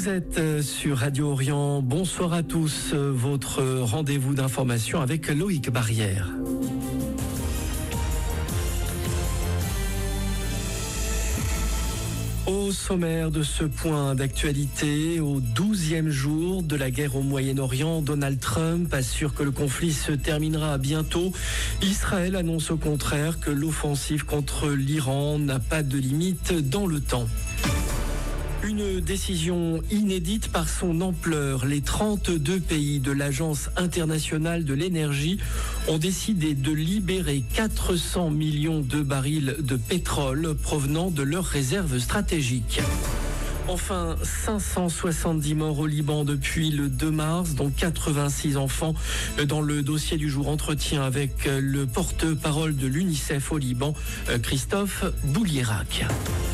Vous êtes sur Radio Orient. Bonsoir à tous. Votre rendez-vous d'information avec Loïc Barrière. Au sommaire de ce point d'actualité, au 12e jour de la guerre au Moyen-Orient, Donald Trump assure que le conflit se terminera bientôt. Israël annonce au contraire que l'offensive contre l'Iran n'a pas de limite dans le temps. Une décision inédite par son ampleur. Les 32 pays de l'Agence internationale de l'énergie ont décidé de libérer 400 millions de barils de pétrole provenant de leurs réserves stratégiques. Enfin, 570 morts au Liban depuis le 2 mars, dont 86 enfants. Dans le dossier du jour, entretien avec le porte-parole de l'UNICEF au Liban, Christophe Boulierac.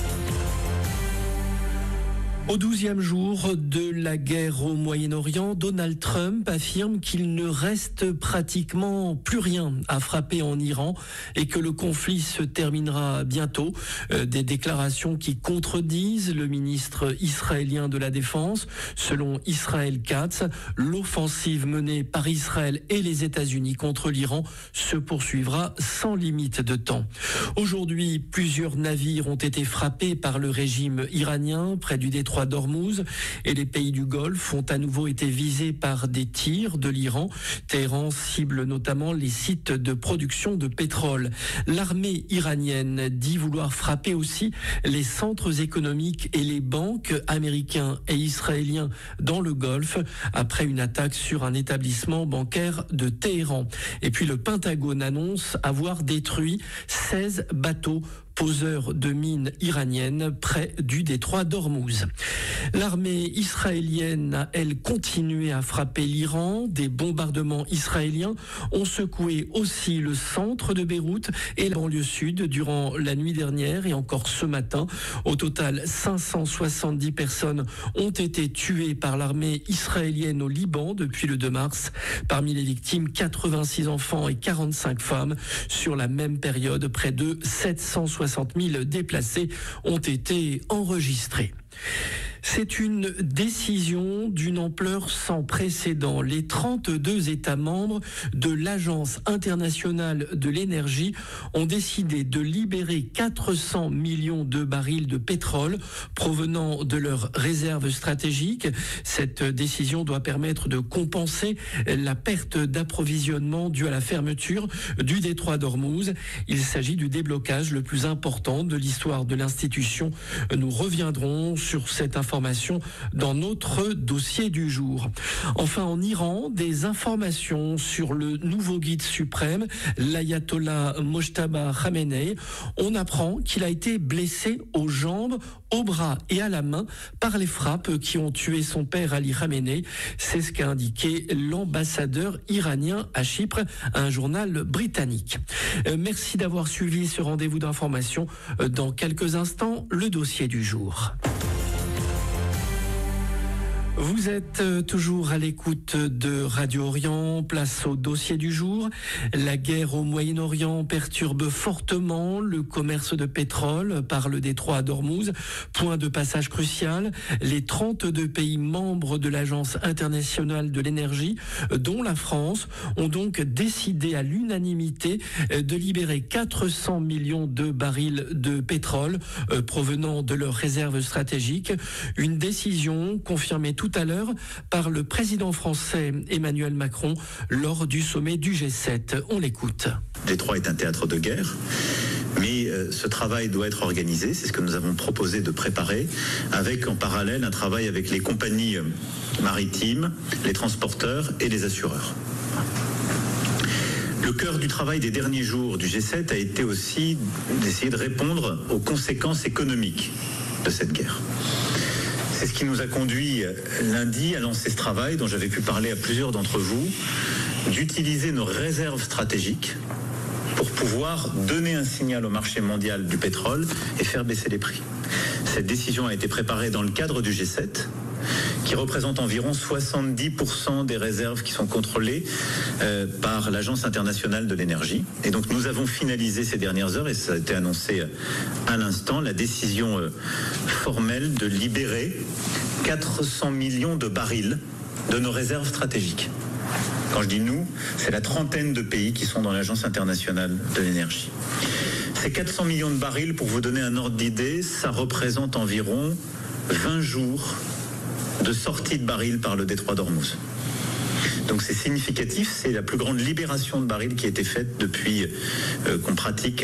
Au 12e jour de la guerre au Moyen-Orient, Donald Trump affirme qu'il ne reste pratiquement plus rien à frapper en Iran et que le conflit se terminera bientôt. Des déclarations qui contredisent le ministre israélien de la Défense. Selon Israel Katz, l'offensive menée par Israël et les États-Unis contre l'Iran se poursuivra sans limite de temps. Aujourd'hui, plusieurs navires ont été frappés par le régime iranien près du détroit d'Ormuz et les pays du Golfe ont à nouveau été visés par des tirs de l'Iran. Téhéran cible notamment les sites de production de pétrole. L'armée iranienne dit vouloir frapper aussi les centres économiques et les banques américains et israéliens dans le Golfe après une attaque sur un établissement bancaire de Téhéran. Et puis le Pentagone annonce avoir détruit 16 bateaux poseurs de mines iraniennes près du détroit d'Ormuz. L'armée israélienne a, elle, continué à frapper l'Iran. Des bombardements israéliens ont secoué aussi le centre de Beyrouth et la banlieue sud durant la nuit dernière et encore ce matin. Au total, 570 personnes ont été tuées par l'armée israélienne au Liban depuis le 2 mars. Parmi les victimes, 86 enfants et 45 femmes. Sur la même période, près de 760 000 déplacés ont été enregistrés. C'est une décision d'une ampleur sans précédent. Les 32 États membres de l'Agence internationale de l'énergie ont décidé de libérer 400 millions de barils de pétrole provenant de leurs réserves stratégiques. Cette décision doit permettre de compenser la perte d'approvisionnement due à la fermeture du détroit d'Ormuz. Il s'agit du déblocage le plus important de l'histoire de l'institution. Nous reviendrons sur cette information dans notre dossier du jour. Enfin, en Iran, des informations sur le nouveau guide suprême, l'ayatollah Mojtaba Khamenei. On apprend qu'il a été blessé aux jambes, aux bras et à la main par les frappes qui ont tué son père Ali Khamenei. C'est ce qu'a indiqué l'ambassadeur iranien à Chypre, à un journal britannique. Merci d'avoir suivi ce rendez-vous d'information. Dans quelques instants, le dossier du jour. Vous êtes toujours à l'écoute de Radio Orient. Place au dossier du jour. La guerre au Moyen-Orient perturbe fortement le commerce de pétrole par le détroit d'Ormuz. Point de passage crucial. Les 32 pays membres de l'Agence internationale de l'énergie, dont la France, ont donc décidé à l'unanimité de libérer 400 millions de barils de pétrole provenant de leurs réserves stratégiques. Une décision confirmée tout à l'heure par le président français Emmanuel Macron lors du sommet du G7. On l'écoute. Détroit est un théâtre de guerre, mais ce travail doit être organisé. C'est ce que nous avons proposé de préparer, avec en parallèle un travail avec les compagnies maritimes, les transporteurs et les assureurs. Le cœur du travail des derniers jours du G7 a été aussi d'essayer de répondre aux conséquences économiques de cette guerre. C'est ce qui nous a conduit lundi à lancer ce travail dont j'avais pu parler à plusieurs d'entre vous, d'utiliser nos réserves stratégiques pour pouvoir donner un signal au marché mondial du pétrole et faire baisser les prix. Cette décision a été préparée dans le cadre du G7 qui représente environ 70% des réserves qui sont contrôlées par l'Agence internationale de l'énergie. Et donc nous avons finalisé ces dernières heures, et ça a été annoncé à l'instant, la décision formelle de libérer 400 millions de barils de nos réserves stratégiques. Quand je dis nous, c'est la trentaine de pays qui sont dans l'Agence internationale de l'énergie. Ces 400 millions de barils, pour vous donner un ordre d'idée, ça représente environ 20 jours de sortie de barils par le détroit d'Ormuz. Donc c'est significatif, c'est la plus grande libération de barils qui a été faite depuis qu'on pratique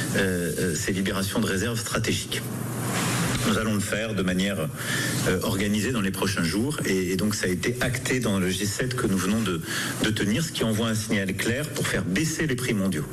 ces libérations de réserves stratégiques. Nous allons le faire de manière organisée dans les prochains jours, et donc ça a été acté dans le G7 que nous venons de tenir, ce qui envoie un signal clair pour faire baisser les prix mondiaux.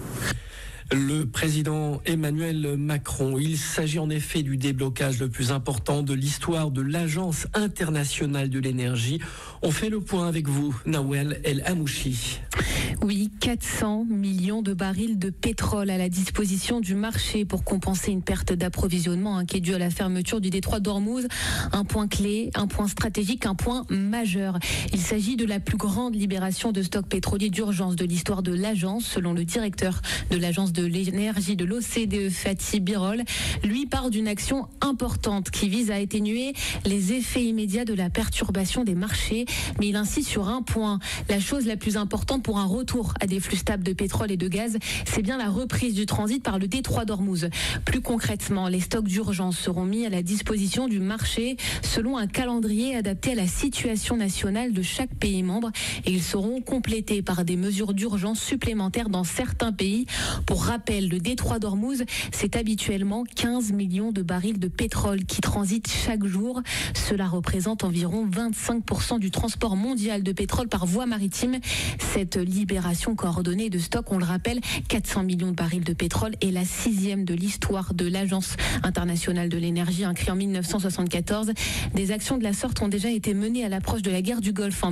Le président Emmanuel Macron, il s'agit en effet du déblocage le plus important de l'histoire de l'Agence internationale de l'énergie. On fait le point avec vous, Nawel El Amouchi. Oui, 400 millions de barils de pétrole à la disposition du marché pour compenser une perte d'approvisionnement qui est due à la fermeture du détroit d'Ormuz. Un point clé, un point stratégique, un point majeur. Il s'agit de la plus grande libération de stocks pétroliers d'urgence de l'histoire de l'agence, selon le directeur de l'Agence de l'énergie de l'OCDE, Fatih Birol. Lui part d'une action importante qui vise à atténuer les effets immédiats de la perturbation des marchés. Mais il insiste sur un point. La chose la plus importante pour un retour à des flux stables de pétrole et de gaz, c'est bien la reprise du transit par le détroit d'Ormuz. Plus concrètement, les stocks d'urgence seront mis à la disposition du marché selon un calendrier adapté à la situation nationale de chaque pays membre, et ils seront complétés par des mesures d'urgence supplémentaires dans certains pays. Pour rappel, le détroit d'Ormuz, c'est habituellement 15 millions de barils de pétrole qui transitent chaque jour. Cela représente environ 25% du transport mondial de pétrole par voie maritime. Cette libération coordonnée de stocks, on le rappelle, 400 millions de barils de pétrole est la 6e de l'histoire de l'Agence internationale de l'énergie, créée en 1974. Des actions de la sorte ont déjà été menées à l'approche de la guerre du Golfe en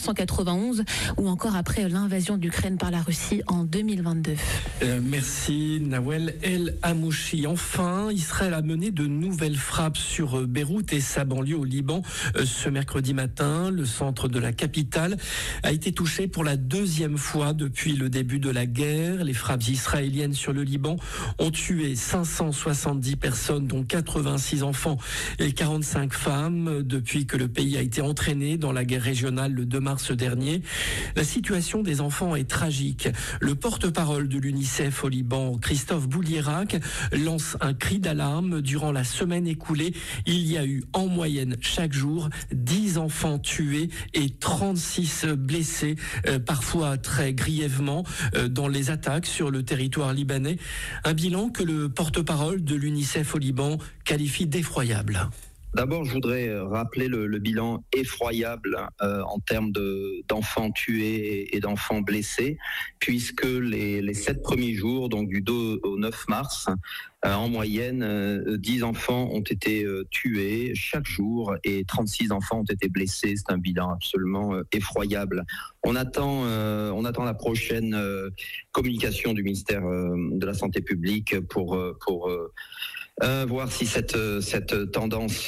1991 ou encore après l'invasion de l'Ukraine par la Russie en 2022. Merci Nawel El Amouchi. Enfin, Israël a mené de nouvelles frappes sur Beyrouth et sa banlieue au Liban. Ce mercredi matin, le centre de la capitale a été touché pour la deuxième fois depuis le début de la guerre. Les frappes israéliennes sur le Liban ont tué 570 personnes, dont 86 enfants et 45 femmes, depuis que le pays a été entraîné dans la guerre régionale le 2 mars dernier. La situation des enfants est tragique. Le porte-parole de l'UNICEF au Liban, Christophe Boulierac, lance un cri d'alarme. Durant la semaine écoulée, il y a eu en moyenne chaque jour 10 enfants tués et 36 blessés, parfois très grièvement, dans les attaques sur le territoire libanais. Un bilan que le porte-parole de l'UNICEF au Liban qualifie d'effroyable. D'abord, je voudrais rappeler le bilan effroyable en termes d'enfants tués et d'enfants blessés, puisque les 7 premiers jours, donc du 2 au 9 mars, en moyenne, 10 enfants ont été tués chaque jour et 36 enfants ont été blessés. C'est un bilan absolument effroyable. On attend la prochaine communication du ministère de la Santé publique pour voir si cette tendance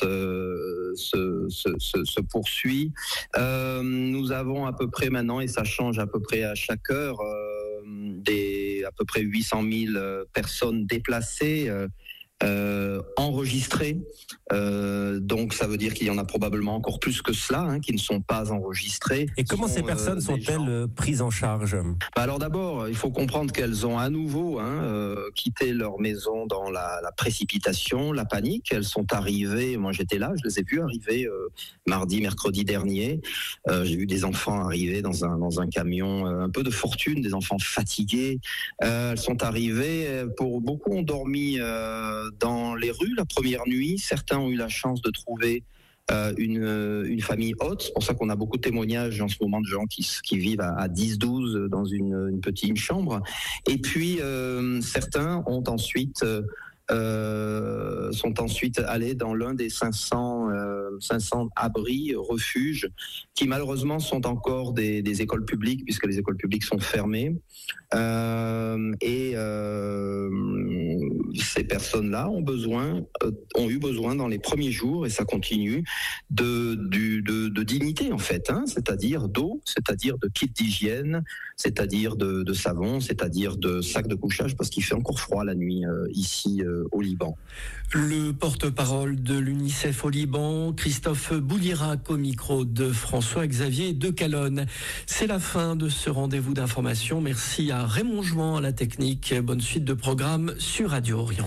se poursuit. Nous avons à peu près maintenant, et ça change à peu près à chaque heure, à peu près 800 000 personnes déplacées, enregistrées. Donc ça veut dire qu'il y en a probablement encore plus que cela qui ne sont pas enregistrées. Et comment ces personnes sont-elles prises en charge ? Alors d'abord, il faut comprendre qu'elles ont à nouveau quitté leur maison dans la précipitation, la panique. Elles sont arrivées, moi j'étais là, je les ai vues arriver mercredi dernier. J'ai vu des enfants arriver dans un camion un peu de fortune, des enfants fatigués. Elles sont arrivées, pour beaucoup ont dormi dans les rues la première nuit. Certains ont eu la chance de trouver une famille haute. C'est pour ça qu'on a beaucoup de témoignages en ce moment de gens qui vivent à 10-12 dans une petite chambre. Et puis certains sont ensuite allés dans l'un des 500 abris, refuges, qui malheureusement sont encore des écoles publiques, puisque les écoles publiques sont fermées. ces personnes-là ont eu besoin dans les premiers jours, et ça continue, de dignité en fait, c'est-à-dire d'eau, c'est-à-dire de kit d'hygiène, c'est-à-dire de savon, c'est-à-dire de sacs de couchage, parce qu'il fait encore froid la nuit ici au Liban. Le porte-parole de l'UNICEF au Liban, Christophe Boulirac, au micro de François-Xavier de Calonne. C'est la fin de ce rendez-vous d'information. Merci à Raymond Jouan à la technique. Bonne suite de programme sur Radio Orient.